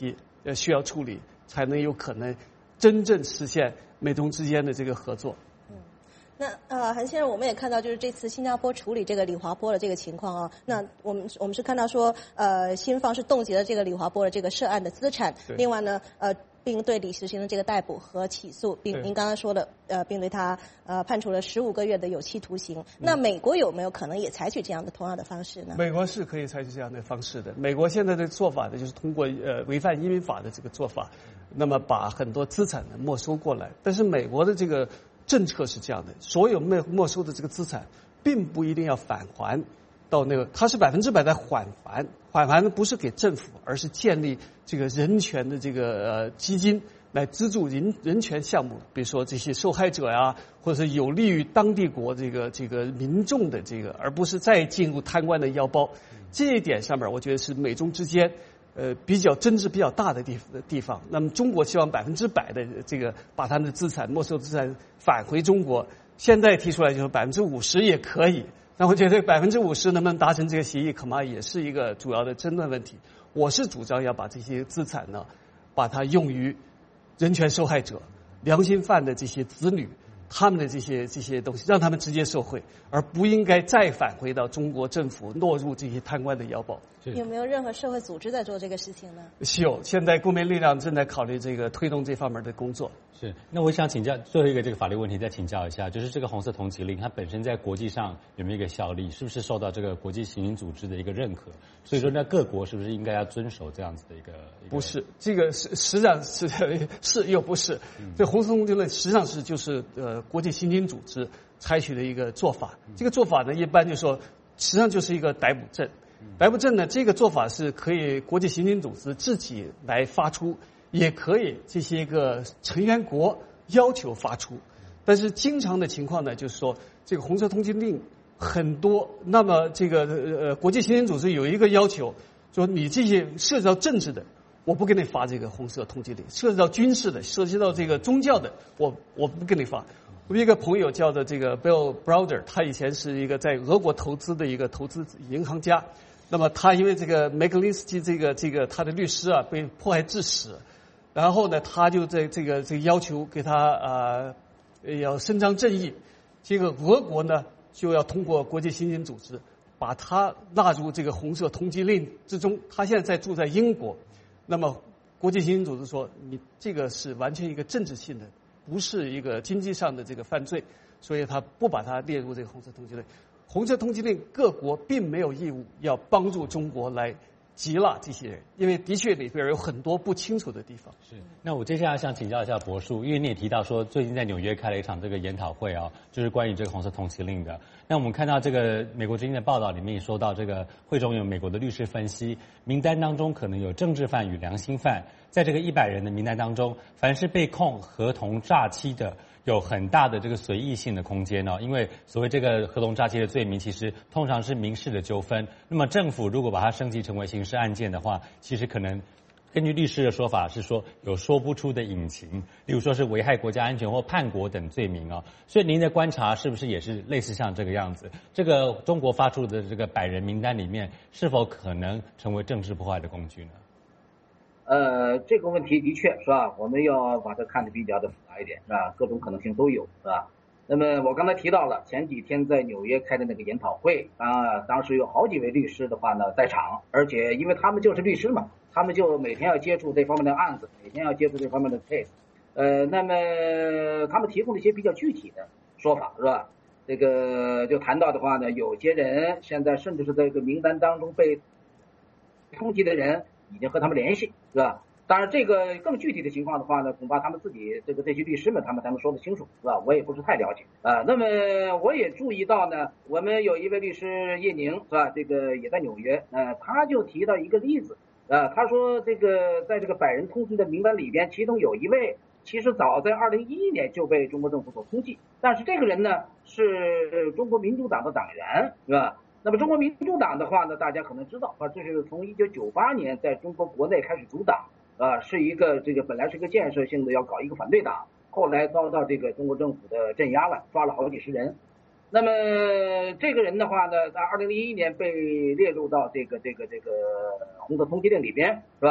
需要处理，才能有可能真正实现美中之间的这个合作。 那韩先生，我们也看到就是这次新加坡处理这个李华波的这个情况啊，那我们是看到说新方是冻结了这个李华波的这个涉案的资产，另外呢并对李实行了这个逮捕和起诉，并您刚刚说的并对他判处了15个月的有期徒刑。那美国有没有可能也采取这样的同样的方式呢？ 美国是可以采取这样的方式的。美国现在的做法呢，就是通过违反移民法的这个做法，那么把很多资产呢没收过来。但是美国的这个政策是这样的，所有没收的这个资产，并不一定要返还到那个，它是100%的返还不是给政府，而是建立这个人权的这个基金来资助人权项目，比如说这些受害者呀，或者是有利于当地国这个民众的这个，而不是再进入贪官的腰包。这一点上面，我觉得是美中之间比较争执比较大的地方。那么中国希望100%的这个把他们的资产没收资产返回中国，现在提出来就是50%也可以。那我觉得50%能不能达成这个协议，恐怕也是一个主要的争论问题。我是主张要把这些资产呢，把它用于人权受害者、良心犯的这些子女，他们的这些东西，让他们直接受惠，而不应该再返回到中国政府落入这些贪官的腰包。 有没有任何社会组织在做这个事情呢？ 有，现在公民力量正在考虑这个推动这方面的工作。 是，那我想请教最后一个这个法律问题，再请教一下，就是这个红色通缉令，它本身在国际上有没有一个效力？是不是受到这个国际刑警组织的一个认可？所以说，那各国是不是应该要遵守这样子的一个？ 不是，这个实际上是又不是。这红色通缉令实际上是就是国际刑警组织采取的一个做法。这个做法呢，一般就说实际上就是一个逮捕证。逮捕证呢，这个做法是可以国际刑警组织自己来发出，也可以这些个成员国要求发出。但是经常的情况呢，就是说这个红色通缉令很多，那么这个国际刑警组织有一个要求，说你这些涉及到政治的，我不给你发这个红色通缉令；涉及到军事的，涉及到这个宗教的，我不给你发。我有一个朋友叫做这个 Bill Browder， 他以前是一个在俄国投资的一个投资银行家。那么他因为这个梅格林斯基这个他的律师啊被迫害致死，然后呢他就在这个要求给他要伸张正义。这个俄国呢就要通过国际刑警组织把他纳入这个红色通缉令之中。他现在住在英国，那么国际刑警组织说你这个是完全一个政治性的，不是一个经济上的这个犯罪，所以他不把它列入这个红色通缉令。红色通缉令各国并没有义务要帮助中国来缉拿这些人，因为的确里边有很多不清楚的地方。 是，那我接下来想请教一下博叔，因为你也提到说最近在纽约开了一场这个研讨会啊，就是关于这个红色通缉令的。那我们看到这个美国之音的报道里面也说到，这个会中有美国的律师分析，名单当中可能有政治犯与良心犯，在这个100人的名单当中，凡是被控合同诈欺的，有很大的这个随意性的空间哦，因为所谓这个合同诈欺的罪名，其实通常是民事的纠纷。那么政府如果把它升级成为刑事案件的话，其实可能根据律师的说法是说有说不出的隐情，例如说是危害国家安全或叛国等罪名哦。所以您的观察是不是也是类似像这个样子？这个中国发出的这个100人名单里面，是否可能成为政治破坏的工具呢？ 这个问题的确是吧，我们要把它看得比较的复杂一点，是吧？各种可能性都有，是吧？那么我刚才提到了前几天在纽约开的那个研讨会啊，当时有好几位律师的话呢在场，而且因为他们就是律师嘛，他们就每天要接触这方面的案子，每天要接触这方面的 case，那么他们提供了一些比较具体的说法，是吧？这个就谈到的话呢，有些人现在甚至是在这个名单当中被通缉的人已经和他们联系，是吧？当然，这个更具体的情况的话呢，恐怕他们自己这些律师们他们才能说得清楚，是吧？我也不是太了解啊。那么我也注意到呢，我们有一位律师叶宁，是吧？这个也在纽约，他就提到一个例子，他说这个在这个100人通缉的名单里边，其中有一位其实早在2011年就被中国政府所通缉，但是这个人呢是中国民主党的党员，是吧？那么中国民主党的话呢，大家可能知道啊，这是从1998年在中国国内开始组党。是一个本来是一个建设性的要搞一个反对党，后来遭到这个中国政府的镇压了，抓了好几十人。那么这个人的话呢，在2011年被列入到这个红色通缉令里边，是吧？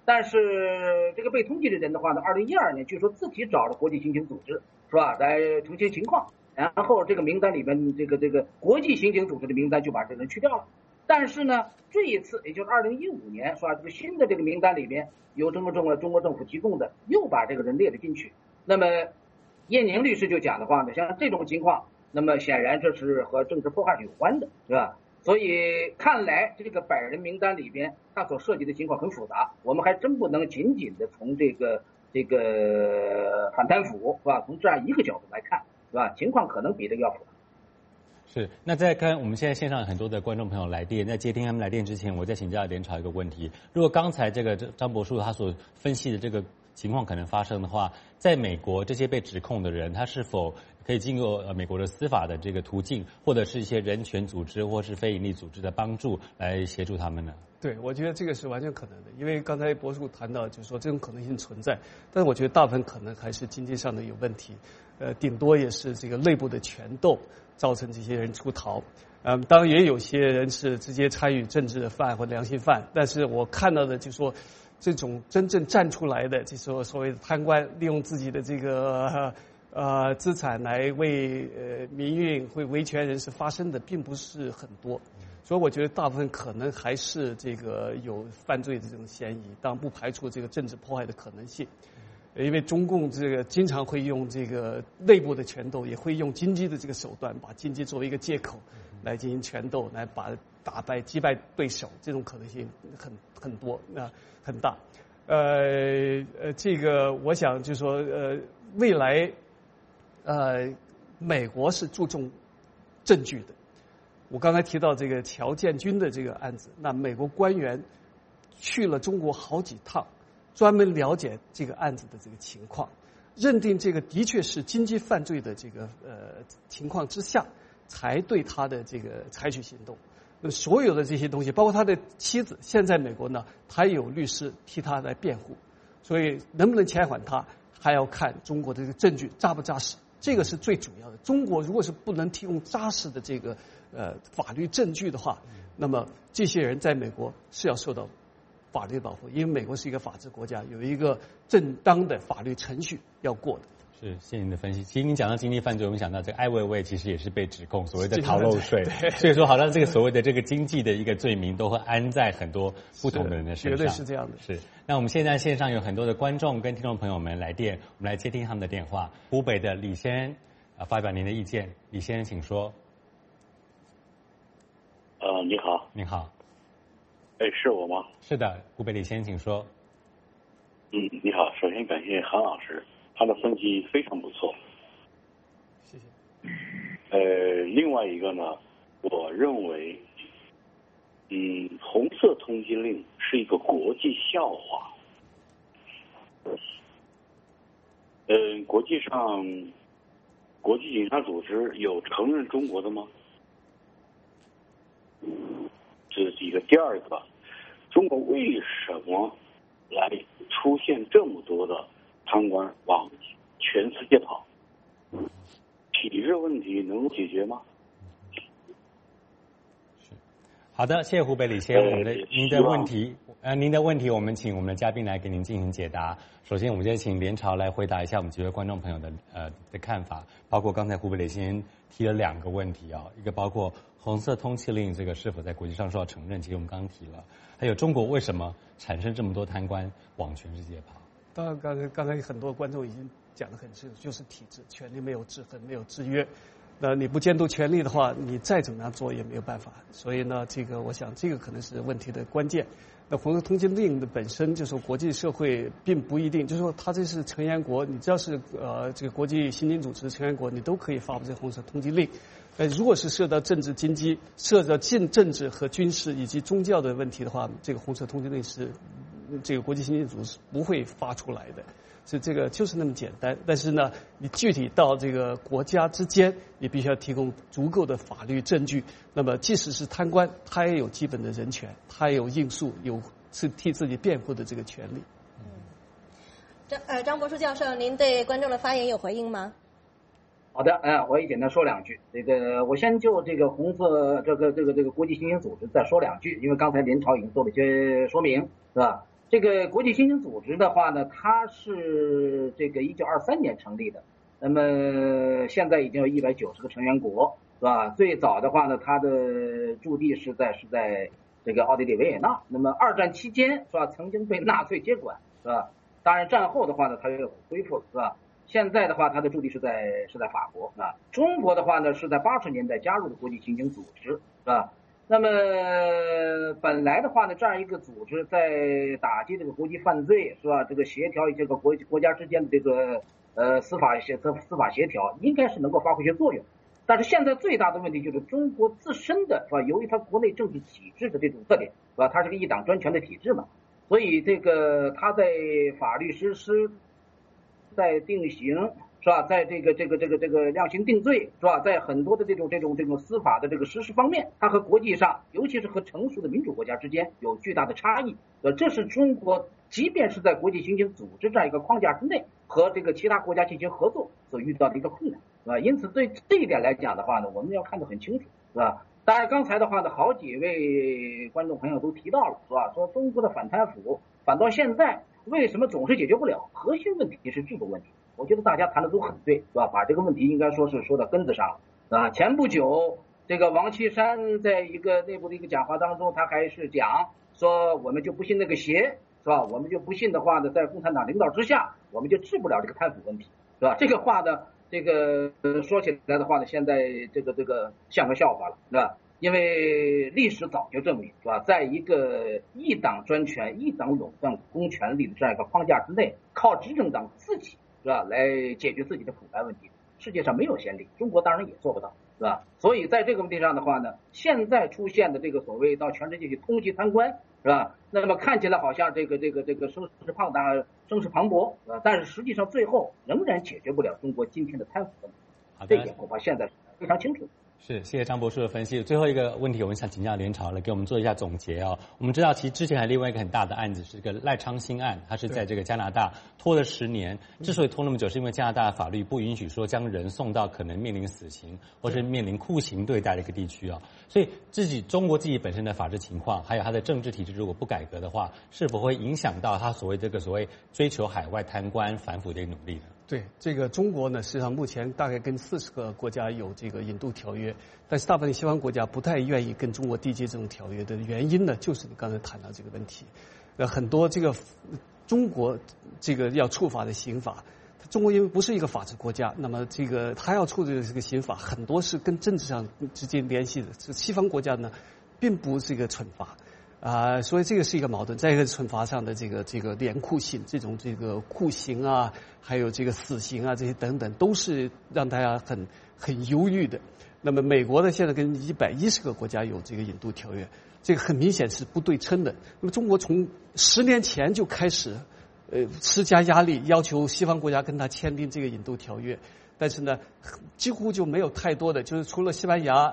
但是这个被通缉的人的话呢，2012年据说自己找了国际刑警组织，是吧，来澄清情况，然后这个名单里面这个国际刑警组织的名单就把这个人去掉了。但是呢，这一次也就是2015年，是吧，这个新的这个名单里面由中国政府提供的，又把这个人列了进去。那么叶宁律师就讲的话呢，像这种情况，那么显然这是和政治迫害有关的，是吧？所以看来这个百人名单里边，它所涉及的情况很复杂，我们还真不能仅仅的从这个反贪腐，是吧？从这样一个角度来看，是吧？情况可能比这个要复杂。 是，那在看我们现在线上有很多的观众朋友来电，在接听他们来电之前，我再请教连朝一个问题：如果刚才这个张博树他所分析的这个情况可能发生的话，在美国这些被指控的人，他是否可以经过美国的司法的这个途径，或者是一些人权组织或是非营利组织的帮助来协助他们呢？ 对，我觉得这个是完全可能的，因为刚才博树谈到，就是说这种可能性存在，但是我觉得大部分可能还是经济上的有问题，顶多也是这个内部的权斗造成这些人出逃。当然也有些人是直接参与政治的犯或良心犯，但是我看到的就是说，这种真正站出来的，就是说所谓的贪官，利用自己的这个资产来为民运、为维权人士发声的，并不是很多。所以我觉得大部分可能还是这个有犯罪的这种嫌疑，当然不排除这个政治迫害的可能性。因为中共这个经常会用这个内部的权斗，也会用经济的这个手段，把经济作为一个借口来进行权斗，来击败对手，这种可能性很多，很大。这个我想就是说，未来美国是注重证据的。我刚才提到这个乔建军的这个案子，那美国官员去了中国好几趟，专门了解这个案子的这个情况，认定这个的确是经济犯罪的这个情况之下，才对他的这个采取行动。那所有的这些东西，包括他的妻子，现在美国呢，他有律师替他来辩护，所以能不能遣返他，还要看中国的这个证据扎不扎实，这个是最主要的。中国如果是不能提供扎实的这个法律证据的话，那么这些人在美国是要受到法律保护，因为美国是一个法治国家，有一个正当的法律程序要过的。 是，谢谢您的分析。其实您讲到经济犯罪，我们想到这个艾未未其实也是被指控所谓的逃漏税，所以说好像这个所谓的这个经济的一个罪名都会安在很多不同的人的身上， 绝对是这样的。 是。那我们现在线上有很多的观众跟听众朋友们来电，我们来接听他们的电话。湖北的李先生发表您的意见，李先生请说。 你好。 你好。 是我吗？ 是的，湖北李先生请说。 你好，首先感谢韩老师，他的分析非常不错。 谢谢。 另外一个呢，我认为，红色通缉令是一个国际笑话。国际上，国际警察组织有承认中国的吗？这是一个。第二个，中国为什么来出现这么多的贪官往全世界跑？体制问题能解决吗？ 好的，谢谢湖北李先生，您的问题，我们请我们的嘉宾来给您进行解答。首先，我们先请连朝来回答一下我们几位观众朋友的看法，包括刚才湖北李先生提了2个问题啊，一个包括红色通缉令这个是否在国际上受到承认，其实我们刚刚提了，还有中国为什么产生这么多贪官往全世界跑？ 当然，刚才很多观众已经讲得很清楚，就是体制，权力没有制衡，没有制约。那你不监督权力的话，你再怎么样做也没有办法。所以呢，我想这个可能是问题的关键。那红色通缉令的本身就是说国际社会并不一定，就是说它这是成员国，你只要是这个国际刑警组织成员国，你都可以发布这个红色通缉令。如果是涉及到政治、经济、涉及到政治和军事以及宗教的问题的话，这个红色通缉令是这个国际刑警组织不会发出来的。是这个就是那么简单，但是呢，你具体到这个国家之间，你必须要提供足够的法律证据。那么，即使是贪官，他也有基本的人权，他也有应诉、有替自己辩护的这个权利。 张博树教授，您对观众的发言有回应吗？ 好的，我也简单说2句。我先就这个红色这个国际刑警组织再说2句，因为刚才连朝已经做了一些说明，是吧？ 这个国际刑警组织的话呢，它是这个1923年成立的，那么现在已经有190个成员国，是吧？最早的话呢，它的驻地是在这个奥地利维也纳。那么二战期间，是吧？曾经被纳粹接管，是吧？当然战后的话呢，它又恢复了，是吧？现在的话，它的驻地是在法国啊。中国的话呢，是在80年代加入的国际刑警组织，是吧？那么本来的话呢，这样一个组织在打击这个国际犯罪，是吧？这个协调这个国家之间的这个司法协调，应该是能够发挥一些作用。但是现在最大的问题就是中国自身的，是吧？由于它国内政治体制的这种特点，是吧？它是个一党专权的体制嘛，所以这个它在法律实施，在定刑，是吧？在这个量刑定罪，是吧？在很多的这种司法的这个实施方面，它和国际上，尤其是和成熟的民主国家之间有巨大的差异。这是中国即便是在国际刑警组织这样一个框架之内，和这个其他国家进行合作所遇到的一个困难，是吧？因此对这一点来讲的话呢，我们要看得很清楚，是吧？当然刚才的话呢，好几位观众朋友都提到了，是吧？说中国的反贪腐反到现在为什么总是解决不了？核心问题是制度问题。我觉得大家谈的都很对，是吧？把这个问题应该说是说到根子上了，啊。前不久，这个王岐山在一个内部的一个讲话当中，他还是讲说我们就不信那个邪，是吧？我们就不信的话呢，在共产党领导之下，我们就治不了这个贪腐问题，是吧？这个话呢，这个说起来的话呢，现在这个像个笑话了，是吧？因为历史早就证明，是吧？在一个一党专权、一党垄断公权力的这样一个框架之内，靠执政党自己，是吧？来解决自己的腐败问题，世界上没有先例，中国当然也做不到，是吧？所以在这个问题上的话呢，现在出现的这个所谓到全世界去通缉贪官，是吧？那么看起来好像这个声势浩大、声势磅礴，但是实际上最后仍然解决不了中国今天的贪腐问题。这一点恐怕现在非常清楚。 是，谢谢张博士的分析。最后一个问题，我们想请教连朝来给我们做一下总结哦。我们知道，其实之前还另外一个很大的案子是这个赖昌星案，他是在这个加拿大拖了10年。之所以拖那么久，是因为加拿大法律不允许说将人送到可能面临死刑或是面临酷刑对待的一个地区哦。所以中国自己本身的法治情况，还有它的政治体制，如果不改革的话，是否会影响到他所谓追求海外贪官反腐的努力呢？ 对，这个中国呢，实际上目前大概跟40个国家有这个引渡条约，但是大部分西方国家不太愿意跟中国缔结这种条约的原因呢，就是你刚才谈到这个问题。很多这个中国这个要触发的刑法，中国因为不是一个法治国家，那么这个他要处理的这个刑法很多是跟政治上直接联系的。这西方国家呢，并不是一个惩罚。所以这个是一个矛盾，在一个惩罚上的这个严酷性，这个酷刑啊，还有这个死刑啊，这些等等，都是让大家很忧郁的。那么美国呢，现在跟110个国家有这个引渡条约，这个很明显是不对称的。那么中国从10年前就开始，施加压力，要求西方国家跟他签订这个引渡条约，但是呢，几乎就没有太多的，就是除了西班牙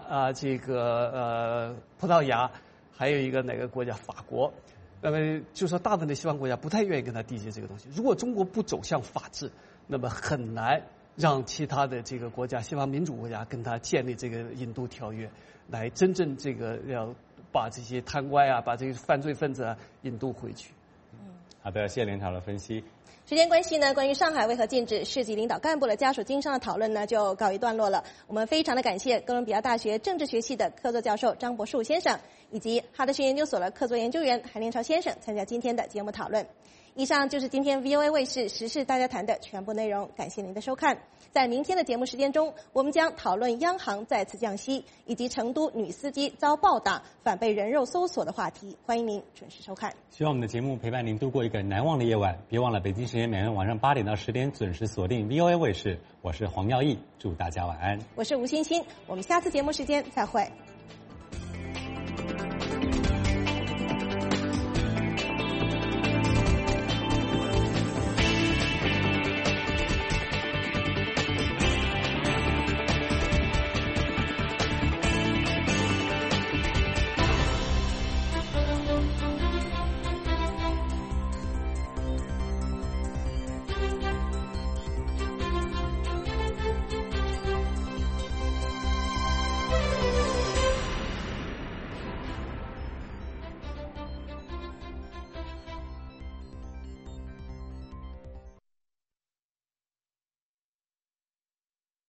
葡萄牙。还有一个哪个国家？法国。那么就说大部分的西方国家不太愿意跟他缔结这个东西。如果中国不走向法治，那么很难让其他的这个国家，西方民主国家跟他建立这个引渡条约，来真正这个要把这些贪官啊，把这些犯罪分子啊引渡回去。 好的，谢谢连朝的分析。 时间关系呢，关于上海为何禁止市级领导干部的家属经商的讨论呢，就告一段落了。我们非常的感谢哥伦比亚大学政治学系的客座教授张博树先生，以及哈德逊研究所的客座研究员韩连朝先生参加今天的节目讨论。以上就是今天 VOA 卫视时事大家谈的全部内容，感谢您的收看。在明天的节目时间中，我们将讨论央行再次降息，以及成都女司机遭暴打反被人肉搜索的话题，欢迎您准时收看。 希望我们的节目陪伴您度过一个难忘的夜晚。别忘了北京时间每天晚上8点到10点准时锁定 VOA 卫视。我是黄耀义，祝大家晚安。 我是吴欣欣，我们下次节目时间再会。